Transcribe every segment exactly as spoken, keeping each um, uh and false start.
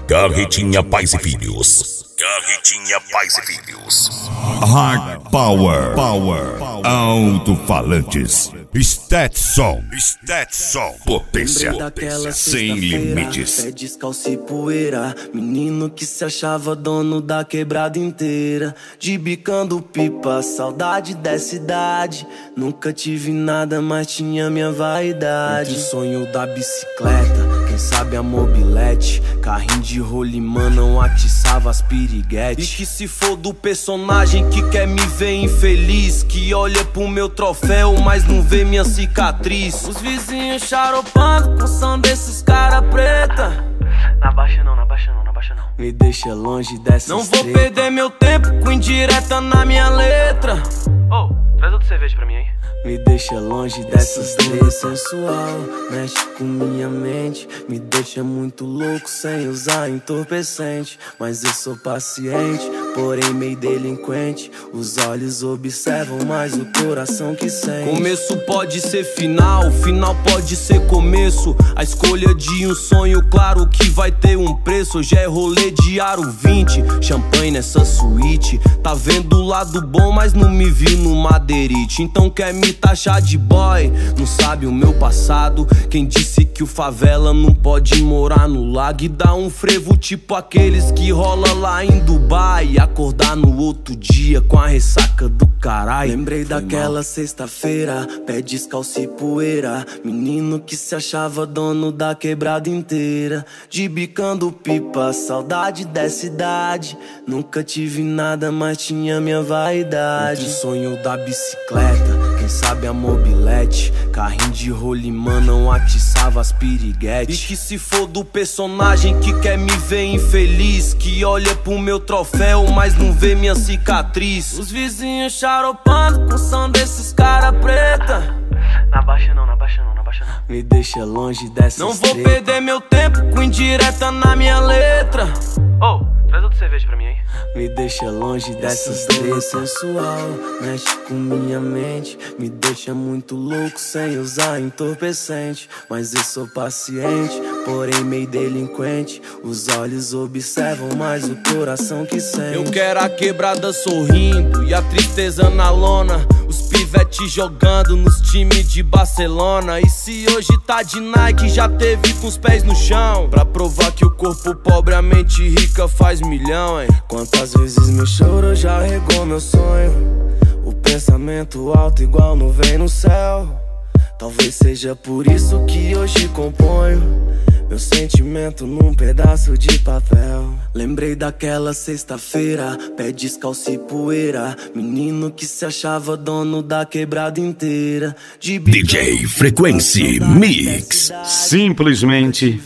Carretinha Pais e Filhos. Carretinha Pais e Filhos. Hard Power. Power. Alto-falantes. Stetson. Stetson. Potência. Sem limites. Pé descalço e poeira. Menino que se achava dono da quebrada inteira. De bicando pipa, saudade dessa idade. Nunca tive nada, mas tinha minha vaidade. Entre o sonho da bicicleta, quem sabe a mobilete. Carrinho de rolimã não atiçava as piriguetes. E que se for do personagem que quer me ver infeliz, que olha pro meu troféu, mas não vê minha cicatriz. Os vizinhos charopando com som desses cara preta. Na baixa não, na baixa não, na baixa não. Me deixa longe dessa. Não vou treta. Perder meu tempo com indireta na minha letra. Oh, traz outra cerveja pra mim aí. Me deixa longe dessas três. Sensual, mexe com minha mente. Me deixa muito louco sem usar entorpecente. Mas eu sou paciente, porém meio delinquente. Os olhos observam, mas o coração que sente. Começo pode ser final, final pode ser começo. A escolha de um sonho, claro que vai ter um preço. Hoje é rolê de aro vinte, champanhe nessa suíte. Tá vendo o lado bom, mas não me vi no madeirite. Então quer me taxar de boy, não sabe o meu passado. Quem disse que o favela não pode morar no lago e dar um frevo tipo aqueles que rola lá em Dubai e acordar no outro dia com a ressaca do caralho. Lembrei Foi daquela sexta-feira, pé descalço e poeira. Menino que se achava dono da quebrada inteira. De bicando pipa, saudade dessa idade. Nunca tive nada, mas tinha minha vaidade. Entre o sonho da bicicleta, quem sabe a mobilete. Carrinho de rolimã não atiçava as piriguetes. E que se for do personagem que quer me ver infeliz, que olha pro meu troféu, mas não vê minha cicatriz. Os vizinhos charopando com som desses cara preta. Na baixa não, na baixa não, na baixa não. Me deixa longe dessa. Não vou treta. Perder meu tempo com indireta na minha letra. Oh, traz outra cerveja pra mim aí. Me deixa longe dessas três. Sensual, mexe com minha mente. Me deixa muito louco sem usar entorpecente. Mas eu sou paciente, porém meio delinquente. Os olhos observam, mas o coração que sente. Eu quero a quebrada sorrindo e a tristeza na lona. Os pivetes jogando nos times de Barcelona. E se hoje tá de Nike, já teve com os pés no chão. Pra provar que o corpo pobre, a mente rica faz milhão, hein? Quantas vezes meu choro já regou meu sonho. O pensamento alto igual nuvem no céu. Talvez seja por isso que hoje componho meu sentimento num pedaço de papel. Lembrei daquela sexta-feira, pé descalço e poeira. Menino que se achava dono da quebrada inteira. De D J Frequency Mix. Simplesmente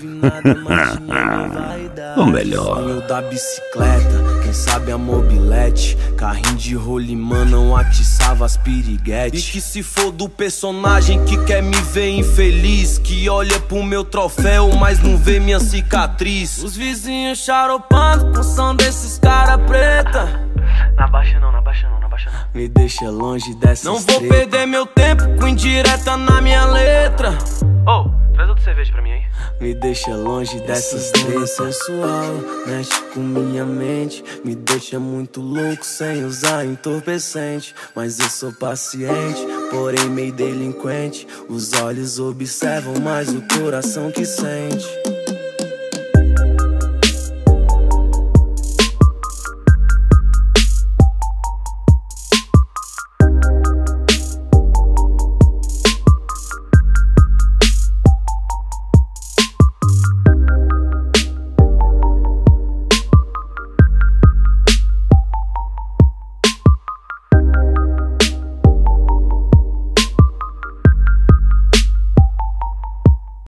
o melhor. Sonho da bicicleta, quem sabe a mobilete. Carrinho de rolimã não atiçava as piriguetes. E que se for do personagem que quer me ver infeliz, que olha pro meu troféu, mas não vê minha cicatriz. Os vizinhos charopando com som desses cara preta. Na baixa não, na baixa não, na baixa não. Me deixa longe dessas. Não vou treta. Perder meu tempo com indireta na minha letra. Oh, traz outra cerveja pra mim aí. Me deixa longe dessas três. Sensual, mexe com minha mente. Me deixa muito louco sem usar entorpecente. Mas eu sou paciente, porém meio delinquente. Os olhos observam, mas o coração que sente.